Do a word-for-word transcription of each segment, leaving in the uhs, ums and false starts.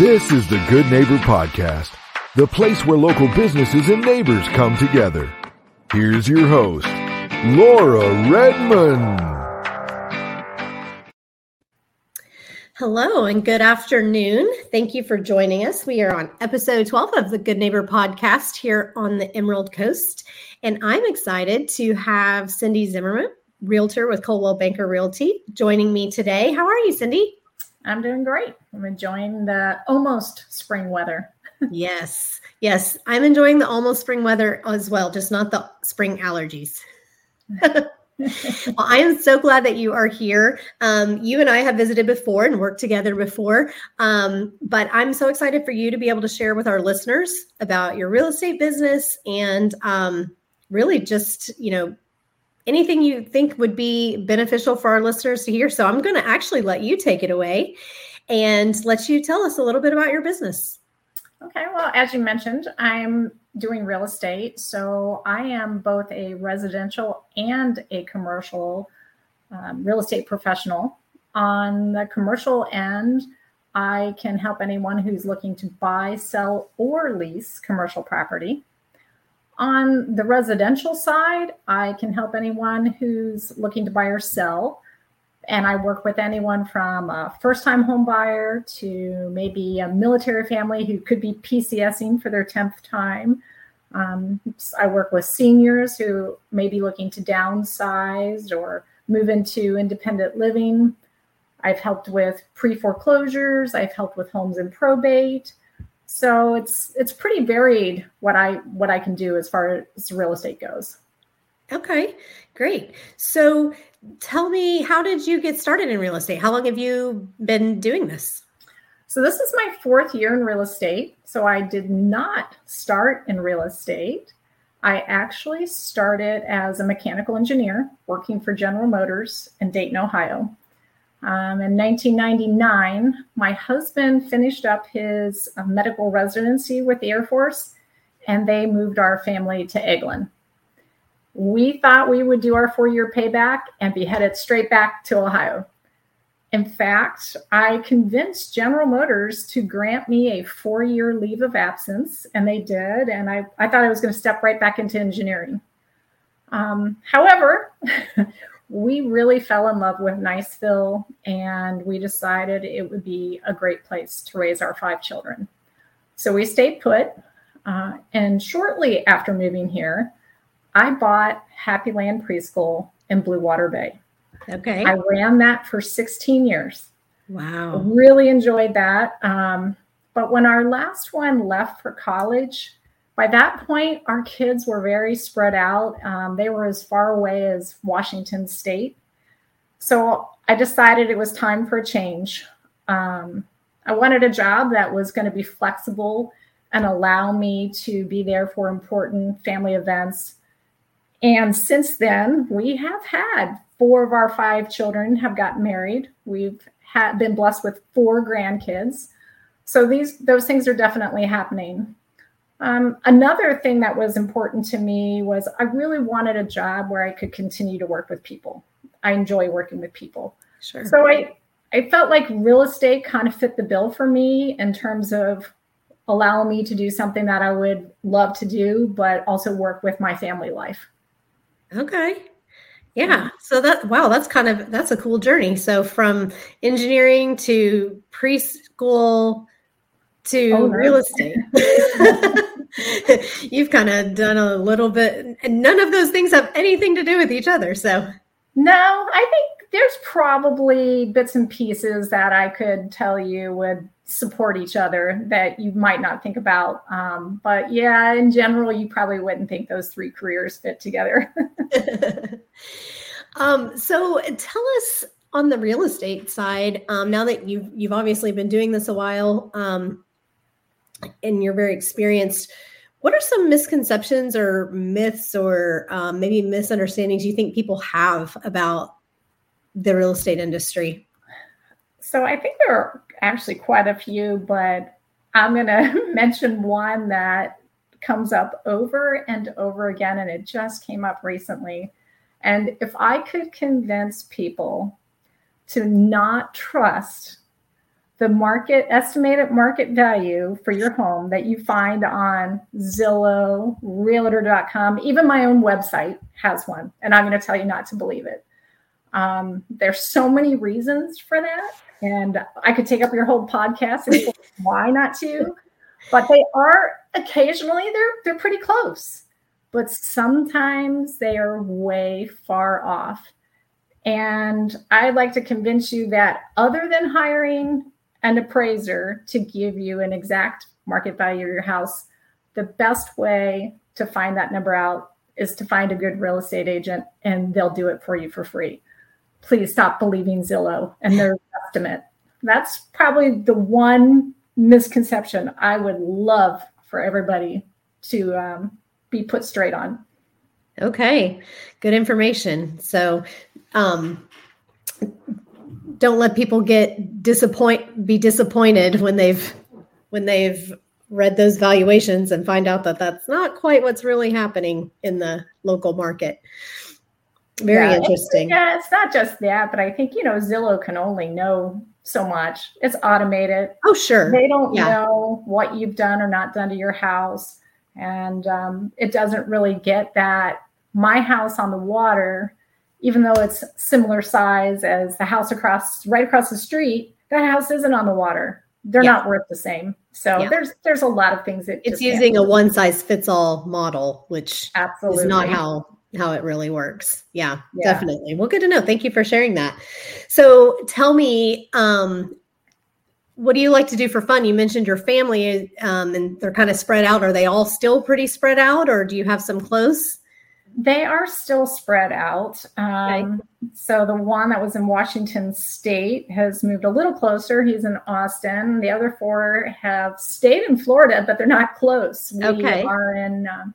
This is the Good Neighbor Podcast, the place where local businesses and neighbors come together. Here's your host, Laura Redmond. Hello and good afternoon. Thank you for joining us. We are on episode twelve of the Good Neighbor Podcast here on the Emerald Coast. And I'm excited to have Cindy Zimmerman, realtor with Coldwell Banker Realty, joining me today. How are you, Cindy? I'm doing great. I'm enjoying the almost spring weather. Yes, yes. I'm enjoying the almost spring weather as well, just not the spring allergies. Well, I am so glad that you are here. Um, you and I have visited before and worked together before, um, but I'm so excited for you to be able to share with our listeners about your real estate business and um, really just, you know, anything you think would be beneficial for our listeners to hear. So I'm going to actually let you take it away and let you tell us a little bit about your business. Okay. Well, as you mentioned, I'm doing real estate. So I am both a residential and a commercial um, real estate professional. On the commercial end, I can help anyone who's looking to buy, sell, or lease commercial property. On the residential side, I can help anyone who's looking to buy or sell. And I work with anyone from a first-time home buyer to maybe a military family who could be PCSing for their tenth time. Um, I work with seniors who may be looking to downsize or move into independent living. I've helped with pre-foreclosures. I've helped with homes in probate. So it's it's pretty varied what I what I can do as far as real estate goes. Okay, great. So tell me, how did you get started in real estate? How long have you been doing this? So this is my fourth year in real estate. So I did not start in real estate. I actually started as a mechanical engineer working for General Motors in Dayton, Ohio. Um, in nineteen ninety-nine, my husband finished up his uh, medical residency with the Air Force, and they moved our family to Eglin. We thought we would do our four-year payback and be headed straight back to Ohio. In fact, I convinced General Motors to grant me a four-year leave of absence, and they did, and I, I thought I was going to step right back into engineering. Um, however, we really fell in love with Niceville, and we decided it would be a great place to raise our five children. So we stayed put, uh, and shortly after moving here, I bought Happy Land Preschool in Blue Water Bay. Okay. I ran that for sixteen years. Wow. I really enjoyed that. Um, but when our last one left for college, by that point, our kids were very spread out. Um, they were as far away as Washington State. So I decided it was time for a change. Um, I wanted a job that was going to be flexible and allow me to be there for important family events. And since then, we have had four of our five children have gotten married. We've had, been blessed with four grandkids. So these those things are definitely happening. Um, another thing that was important to me was I really wanted a job where I could continue to work with people. I enjoy working with people. Sure. So I, I felt like real estate kind of fit the bill for me in terms of allowing me to do something that I would love to do, but also work with my family life. Okay. Yeah. So that, wow, that's kind of, that's a cool journey. So from engineering to preschool to Oh, no. real estate, you've kind of done a little bit, and none of those things have anything to do with each other. So no, I think there's probably bits and pieces that I could tell you would support each other that you might not think about. Um, but yeah, in general, you probably wouldn't think those three careers fit together. um, so tell us on the real estate side, um, now that you've, you've obviously been doing this a while, um, and you're very experienced, what are some misconceptions or myths or um, maybe misunderstandings you think people have about the real estate industry? So I think there are actually quite a few, but I'm going to mention one that comes up over and over again, and it just came up recently. And if I could convince people to not trust the market estimated market value for your home that you find on Zillow, Realtor dot com, even my own website has one, and I'm going to tell you not to believe it. Um, there's so many reasons for that, and I could take up your whole podcast and say why not to, but they are occasionally they're they're pretty close, but sometimes they are way far off. And I'd like to convince you that other than hiring an appraiser to give you an exact market value of your house, the best way to find that number out is to find a good real estate agent, and they'll do it for you for free. Please stop believing Zillow and their estimate. That's probably the one misconception I would love for everybody to um, be put straight on. Okay, good information. So um, don't let people get disappoint be disappointed when they've when they've read those valuations and find out that that's not quite what's really happening in the local market. Very yeah, interesting. It's, yeah, it's not just that, but I think, you know, Zillow can only know so much. It's automated. Oh, sure. They don't yeah. know what you've done or not done to your house. And um, it doesn't really get that my house on the water, even though it's similar size as the house across, right across the street, that house isn't on the water. They're yeah. not worth the same. So yeah. there's there's a lot of things that it's using a one size fits all model, which Absolutely. is not how how it really works. Yeah, yeah, definitely. Well, good to know. Thank you for sharing that. So tell me, um, what do you like to do for fun? You mentioned your family um, and they're kind of spread out. Are they all still pretty spread out, or do you have some close? They are still spread out. Um, okay. So the one that was in Washington State has moved a little closer. He's in Austin. The other four have stayed in Florida, but they're not close. We okay. are in um,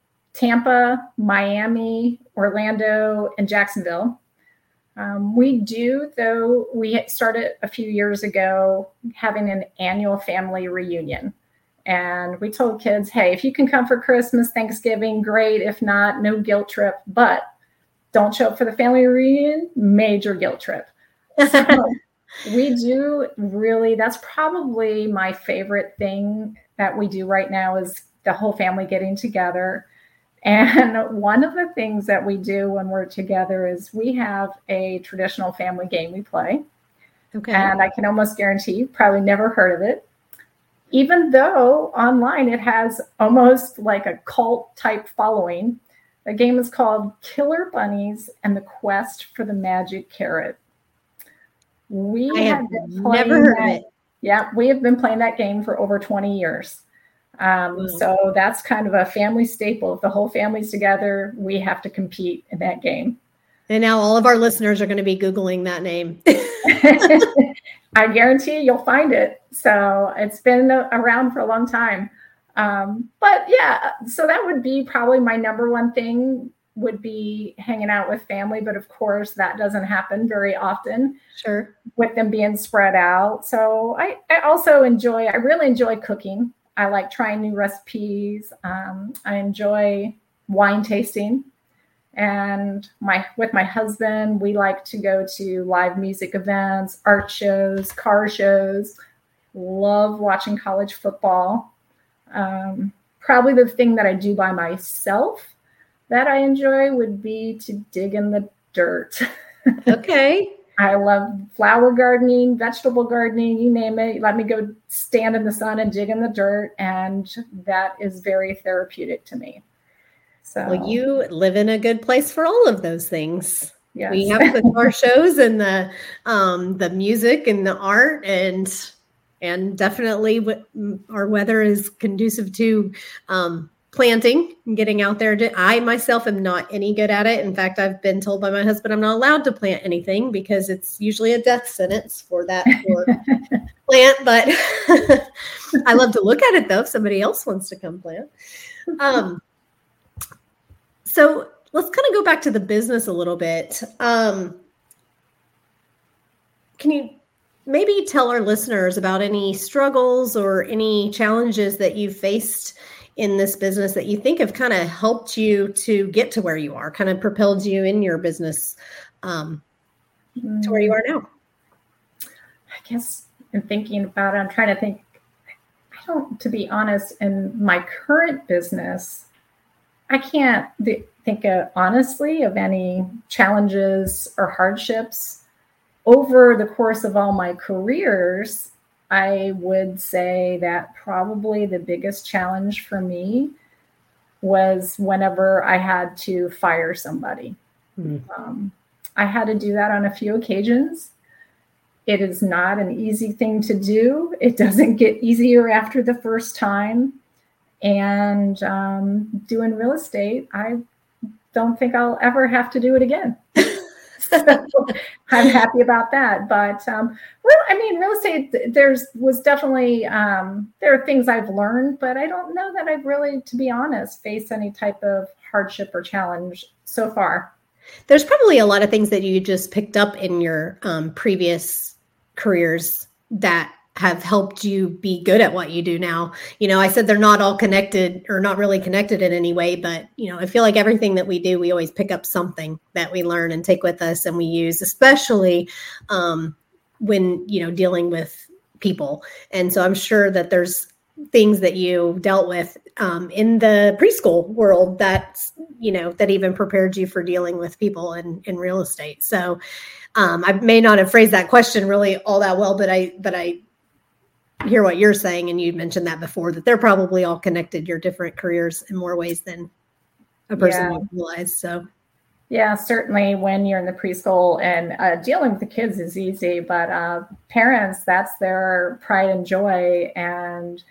Tampa, Miami, Orlando, and Jacksonville. Um, we do, though, we started a few years ago having an annual family reunion. And we told kids, hey, if you can come for Christmas, Thanksgiving, great. If not, no guilt trip. But don't show up for the family reunion, major guilt trip. So we do really, that's probably my favorite thing that we do right now is the whole family getting together. And one of the things that we do when we're together is we have a traditional family game we play. Okay. And I can almost guarantee you've probably never heard of it. Even though online it has almost like a cult type following. The game is called Killer Bunnies and the Quest for the Magic Carrot. We I have, have never heard that, of it. Yeah, we have been playing that game for over twenty years. Um, mm. So that's kind of a family staple. If the whole family's together, we have to compete in that game. And now all of our listeners are going to be Googling that name. I guarantee you'll find it. So it's been around for a long time. Um, but yeah, so that would be probably my number one thing would be hanging out with family. But of course, that doesn't happen very often. Sure. With them being spread out. So I, I also enjoy, I really enjoy cooking. I like trying new recipes. Um, I enjoy wine tasting. And my with my husband, we like to go to live music events, art shows, car shows. Love watching college football. Um, probably the thing that I do by myself that I enjoy would be to dig in the dirt. Okay. I love flower gardening, vegetable gardening, you name it. Let me go stand in the sun and dig in the dirt. And that is very therapeutic to me. So well, you live in a good place for all of those things. Yes. We have the car shows and the um, the music and the art, and and definitely what our weather is conducive to um, planting and getting out there. To, I myself am not any good at it. In fact, I've been told by my husband I'm not allowed to plant anything because it's usually a death sentence for that for plant. But I love to look at it though if somebody else wants to come plant. Um, So let's kind of go back to the business a little bit. Um, can you maybe tell our listeners about any struggles or any challenges that you've faced in this business that you think have kind of helped you to get to where you are, kind of propelled you in your business um, to where you are now? I guess and thinking about it, I'm trying to think, I don't, to be honest, in my current business, I can't th- think of, honestly of any challenges or hardships over the course of all my careers. I would say that probably the biggest challenge for me was whenever I had to fire somebody. Mm-hmm. Um, I had to do that on a few occasions. It is not an easy thing to do. It doesn't get easier after the first time. And um, doing real estate, I don't think I'll ever have to do it again. So I'm happy about that. But um, well, I mean, real estate, there's was definitely, um, there are things I've learned, but I don't know that I've really, to be honest, faced any type of hardship or challenge so far. There's probably a lot of things that you just picked up in your um, previous careers that have helped you be good at what you do now. You know, I said they're not all connected or not really connected in any way, but, you know, I feel like everything that we do, we always pick up something that we learn and take with us and we use, especially um, when, you know, dealing with people. And so I'm sure that there's things that you dealt with um, in the preschool world that's, you know, that even prepared you for dealing with people in, in real estate. So um, I may not have phrased that question really all that well, but I, but I, hear what you're saying, and you mentioned that before, that they're probably all connected, your different careers, in more ways than a person yeah. would realize. So yeah, certainly when you're in the preschool and uh, dealing with the kids is easy, but uh, parents, that's their pride and joy. And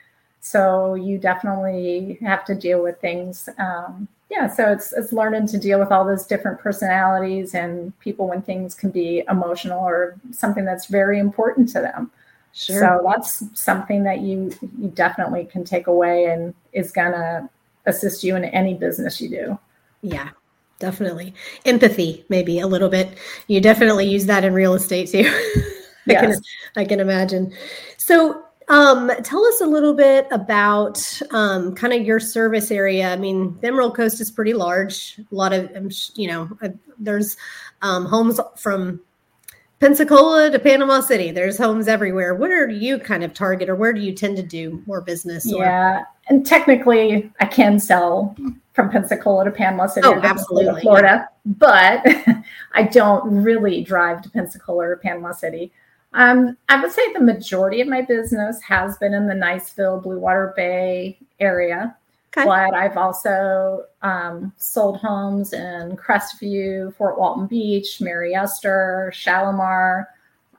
so you definitely have to deal with things. Um, yeah, so it's it's learning to deal with all those different personalities and people when things can be emotional or something that's very important to them. Sure. So that's something that you you definitely can take away and is going to assist you in any business you do. Yeah, definitely. Empathy, maybe a little bit. You definitely use that in real estate too. I Yes. can I can imagine. So um, tell us a little bit about um, kind of your service area. I mean, the Emerald Coast is pretty large. A lot of, you know, uh, there's um, homes from Pensacola to Panama City. There's homes everywhere. Where do you kind of target, or where do you tend to do more business? Or? Yeah, and technically I can sell from Pensacola to Panama City oh, or absolutely, Florida, yeah. But I don't really drive to Pensacola or Panama City. Um, I would say the majority of my business has been in the Niceville, Blue Water Bay area. Okay. But I've also um, sold homes in Crestview, Fort Walton Beach, Mary Esther, Shalimar,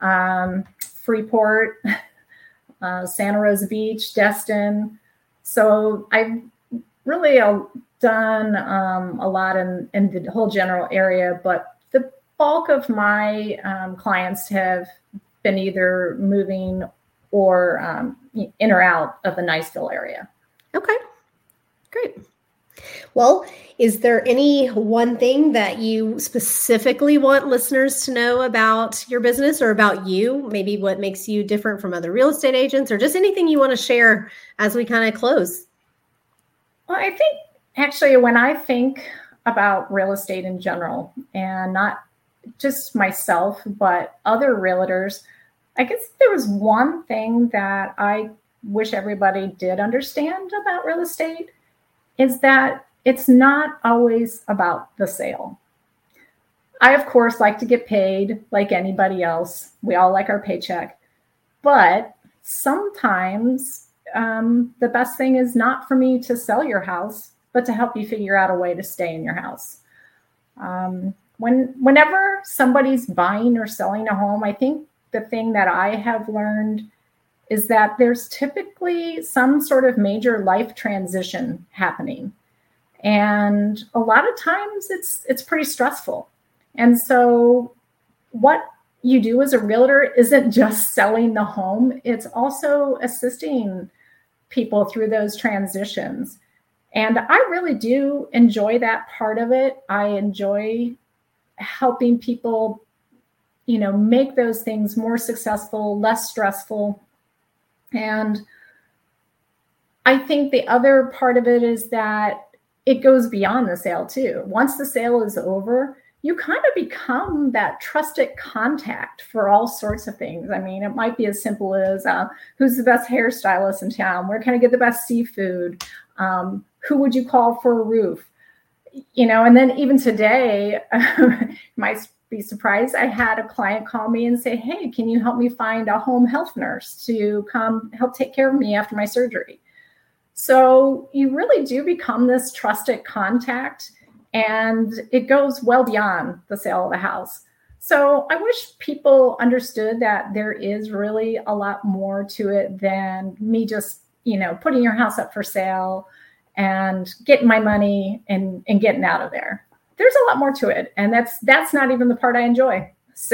um, Freeport, uh, Santa Rosa Beach, Destin. So I've really uh, done um, a lot in, in the whole general area, but the bulk of my um, clients have been either moving or um, in or out of the Niceville area. Okay. Great. Well, is there any one thing that you specifically want listeners to know about your business or about you? Maybe what makes you different from other real estate agents, or just anything you want to share as we kind of close? Well, I think actually when I think about real estate in general, and not just myself, but other realtors, I guess there was one thing that I wish everybody did understand about real estate is that it's not always about the sale. I, of course, like to get paid like anybody else. We all like our paycheck. But sometimes um, the best thing is not for me to sell your house, but to help you figure out a way to stay in your house. Um, when, whenever somebody's buying or selling a home, I think the thing that I have learned is that there's typically some sort of major life transition happening. And a lot of times it's it's pretty stressful. And so what you do as a realtor isn't just selling the home, it's also assisting people through those transitions. And I really do enjoy that part of it. I enjoy helping people, you know, make those things more successful, less stressful. And I think the other part of it is that it goes beyond the sale too. Once the sale is over, you kind of become that trusted contact for all sorts of things. I mean, it might be as simple as uh, who's the best hairstylist in town? Where can I get the best seafood? Um, who would you call for a roof? You know, and then even today, you might be surprised. I had a client call me and say, hey, can you help me find a home health nurse to come help take care of me after my surgery? So you really do become this trusted contact. And it goes well beyond the sale of the house. So I wish people understood that there is really a lot more to it than me just, you know, putting your house up for sale and getting my money and, and getting out of there. There's a lot more to it. And that's that's not even the part I enjoy. So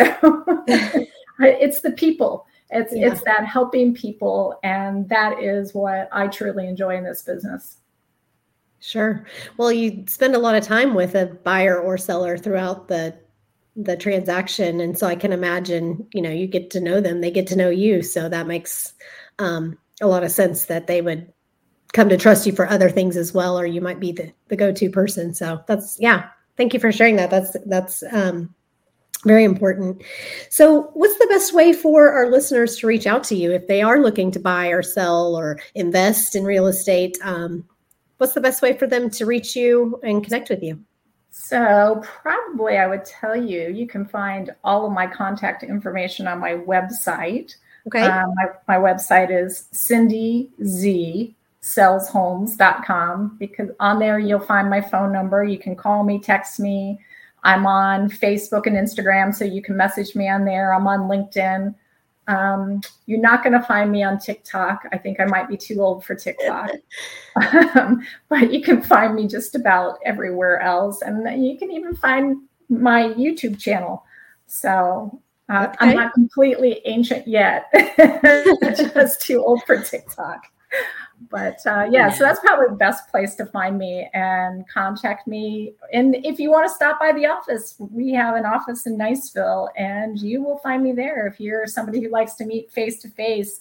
it's the people. It's yeah. it's that helping people. And that is what I truly enjoy in this business. Sure. Well, you spend a lot of time with a buyer or seller throughout the the transaction. And so I can imagine, you know, you get to know them, they get to know you. So that makes um, a lot of sense that they would come to trust you for other things as well, or you might be the, the go-to person. So that's, yeah, thank you for sharing that. That's, that's um, very important. So what's the best way for our listeners to reach out to you if they are looking to buy or sell or invest in real estate? Um, What's the best way for them to reach you and connect with you? So probably I would tell you, you can find all of my contact information on my website. Okay. Um, my, my website is cindy z sells homes dot com, because on there you'll find my phone number. You can call me, text me. I'm on Facebook and Instagram, so you can message me on there. I'm on LinkedIn. Um, you're not going to find me on TikTok. I think I might be too old for TikTok, um, but you can find me just about everywhere else. And you can even find my YouTube channel. So uh, okay. I'm not completely ancient yet, just too old for TikTok. But uh, yeah, so that's probably the best place to find me and contact me. And if you want to stop by the office, we have an office in Niceville, and you will find me there. If you're somebody who likes to meet face to face,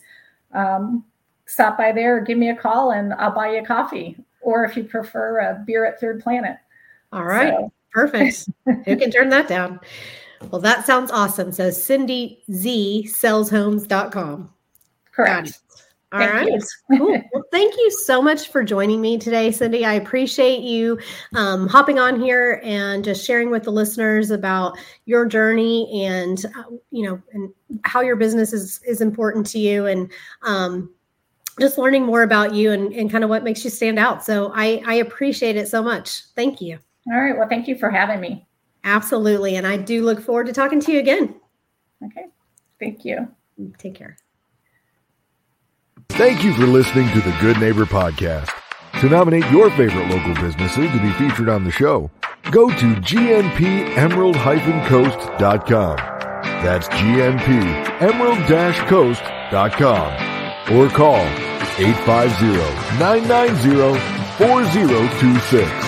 stop by there, give me a call, and I'll buy you a coffee. Or if you prefer, a beer at Third Planet. All right, so. Perfect. Who can turn that down? Well, that sounds awesome. So cindy z sells homes dot com. Correct. All thank right. Cool. Well, thank you so much for joining me today, Cindy. I appreciate you um, hopping on here and just sharing with the listeners about your journey and, uh, you know, and how your business is, is important to you, and um, just learning more about you and, and kind of what makes you stand out. So I, I appreciate it so much. Thank you. All right. Well, thank you for having me. Absolutely. And I do look forward to talking to you again. Okay. Thank you. Take care. Thank you for listening to the Good Neighbor Podcast. To nominate your favorite local businesses to be featured on the show, go to g n p emerald dash coast dot com. That's g n p emerald dash coast dot com. Or call eight five zero, nine nine zero, four zero two six.